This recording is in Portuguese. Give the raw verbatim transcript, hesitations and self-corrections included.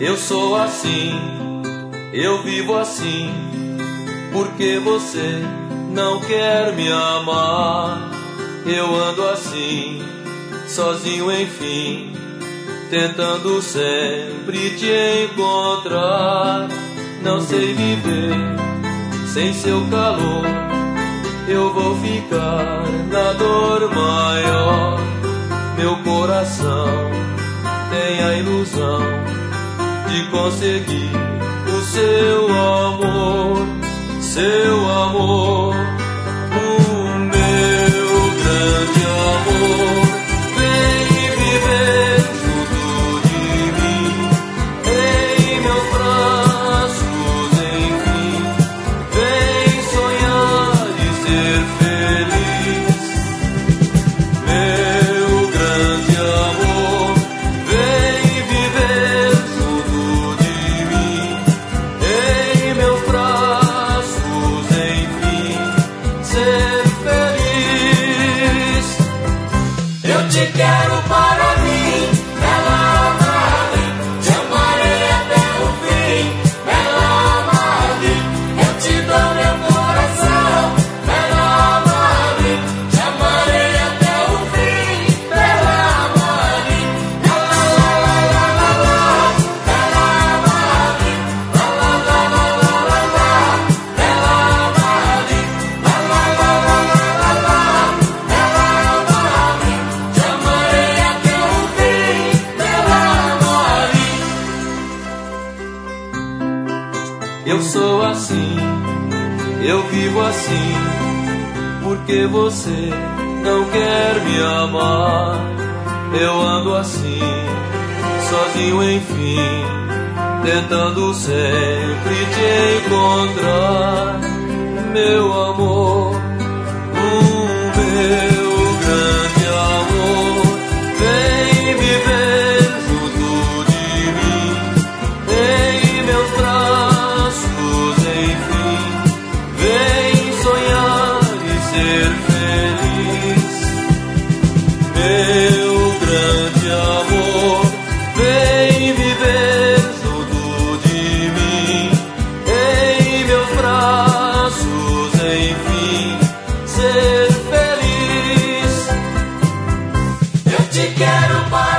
Eu sou assim, eu vivo assim, porque você não quer me amar. Eu ando assim, sozinho enfim, tentando sempre te encontrar. Não sei viver sem seu calor, eu vou ficar na dor maior. Meu coração tem a ilusão de conseguir o seu amor, seu amor, o meu grande amor. Vem viver junto de mim, em meus braços, enfim. Vem sonhar e ser feliz, meu grande amor. Vem viver junto de mim, em meus braços, enfim, ser feliz. Eu te quero para mim, bela Marli, te amarei até o fim, bela Marli. Eu te dou meu coração, bela Marli, te amarei até o fim, bela Marli. La la la la la la, bela Marli, la la la la la la la, bela Marli, la la la la la la la, bela Marli. Te amarei até o fim, bela Marli. Eu sou assim, eu vivo assim, porque você não quer me amar. Eu ando assim, sozinho enfim, tentando sempre te encontrar. Meu amor, o meu grande amor. Vem viver junto de mim, em meus braços, enfim. Vem sonhar e ser feliz, meu grande amor. Vem viver junto de mim, em meus braços, enfim, ser feliz. Eu te quero para